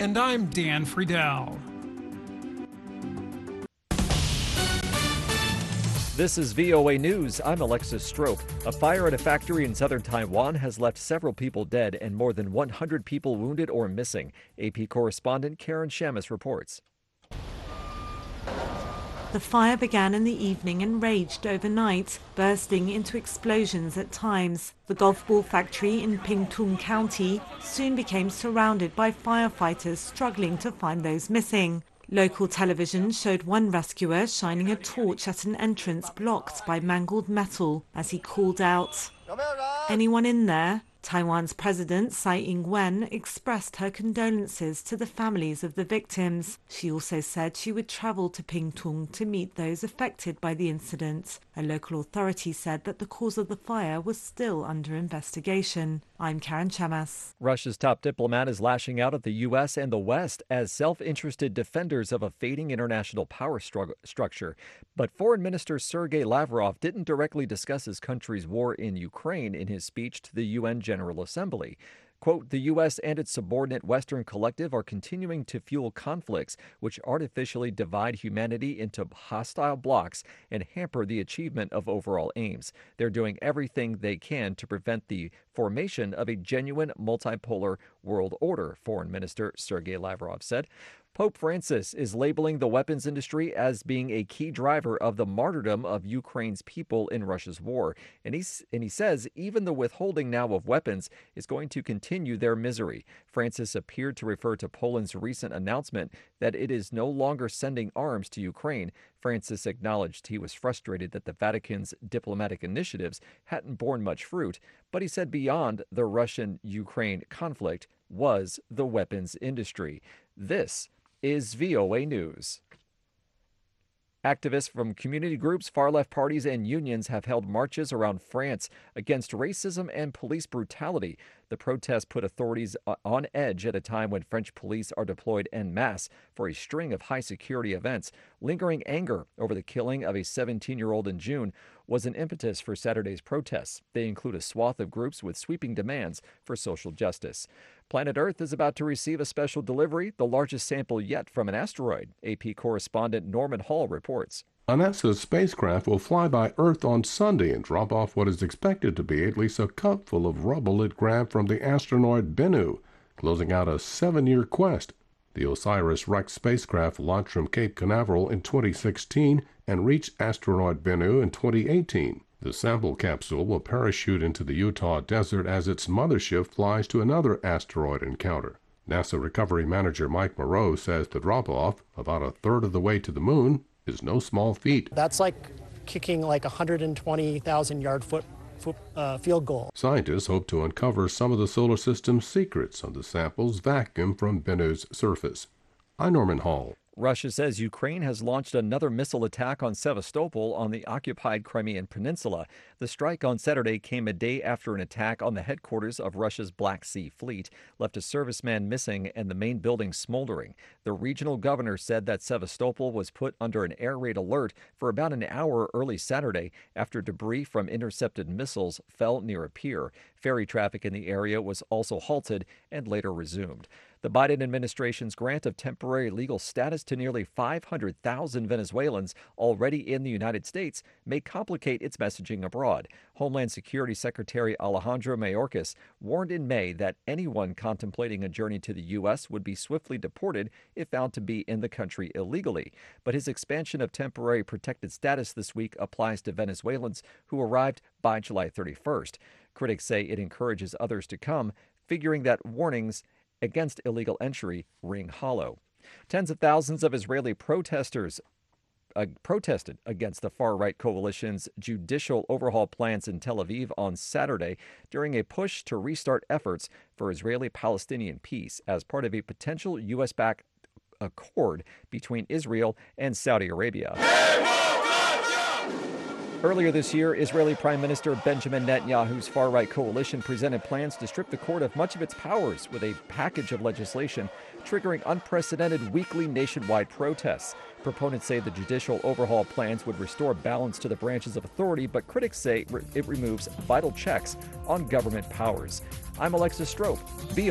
And I'm Dan Friedel. This is VOA News. I'm Alexis Strope. A fire at a factory in southern Taiwan has left several people dead and more than 100 people wounded or missing. AP correspondent Karen Shamus reports. The fire began in the evening and raged overnight, bursting into explosions at times. The golf ball factory in Pingtung County soon became surrounded by firefighters struggling to find those missing. Local television showed one rescuer shining a torch at an entrance blocked by mangled metal as he called out, "Anyone in there?" Taiwan's President Tsai Ing-wen expressed her condolences to the families of the victims. She also said she would travel to Pingtung to meet those affected by the incident. A local authority said that the cause of the fire was still under investigation. I'm Karen Shamas. Russia's top diplomat is lashing out at the U.S. and the West as self-interested defenders of a fading international power structure. But Foreign Minister Sergei Lavrov didn't directly discuss his country's war in Ukraine in his speech to the UN General Assembly. Quote, the U.S. and its subordinate Western collective are continuing to fuel conflicts which artificially divide humanity into hostile blocs and hamper the achievement of overall aims. They're doing everything they can to prevent the formation of a genuine multipolar world order, Foreign Minister Sergei Lavrov said. Pope Francis is labeling the weapons industry as being a key driver of the martyrdom of Ukraine's people in Russia's war. And he says even the withholding now of weapons is going to continue their misery. Francis appeared to refer to Poland's recent announcement that it is no longer sending arms to Ukraine. Francis acknowledged he was frustrated that the Vatican's diplomatic initiatives hadn't borne much fruit, but he said beyond the Russian-Ukraine conflict was the weapons industry. This is VOA News. Activists from community groups, far-left parties, and unions have held marches around France against racism and police brutality. The protests put authorities on edge at a time when French police are deployed en masse for a string of high-security events. Lingering anger over the killing of a 17-year-old in June was an impetus for Saturday's protests. They include a swath of groups with sweeping demands for social justice. Planet Earth is about to receive a special delivery, the largest sample yet from an asteroid. AP correspondent Norman Hall reports. A NASA spacecraft will fly by Earth on Sunday and drop off what is expected to be at least a cupful of rubble it grabbed from the asteroid Bennu, closing out a 7-year quest. The OSIRIS-REx spacecraft launched from Cape Canaveral in 2016 and reached asteroid Bennu in 2018. The sample capsule will parachute into the Utah desert as its mothership flies to another asteroid encounter. NASA Recovery Manager Mike Moreau says the drop-off, about a third of the way to the moon, is no small feat. That's like kicking like a 120,000-yard field goal. Scientists hope to uncover some of the solar system's secrets on the samples vacuumed from Bennu's surface. I'm Norman Hall. Russia says Ukraine has launched another missile attack on Sevastopol on the occupied Crimean Peninsula. The strike on Saturday came a day after an attack on the headquarters of Russia's Black Sea Fleet left a serviceman missing and the main building smoldering. The regional governor said that Sevastopol was put under an air raid alert for about an hour early Saturday after debris from intercepted missiles fell near a pier. Ferry traffic in the area was also halted and later resumed. The Biden administration's grant of temporary legal status to nearly 500,000 Venezuelans already in the United States may complicate its messaging abroad. Homeland Security Secretary Alejandro Mayorkas warned in May that anyone contemplating a journey to the U.S. would be swiftly deported if found to be in the country illegally. But his expansion of temporary protected status this week applies to Venezuelans who arrived by July 31st. Critics say it encourages others to come, figuring that warnings against illegal entry ring hollow. Tens of thousands of Israeli protesters protested against the far-right coalition's judicial overhaul plans in Tel Aviv on Saturday during a push to restart efforts for Israeli-Palestinian peace as part of a potential U.S.-backed accord between Israel and Saudi Arabia. Earlier this year, Israeli Prime Minister Benjamin Netanyahu's far-right coalition presented plans to strip the court of much of its powers with a package of legislation triggering unprecedented weekly nationwide protests. Proponents say the judicial overhaul plans would restore balance to the branches of authority, but critics say it removes vital checks on government powers. I'm Alexis Strope, VOA.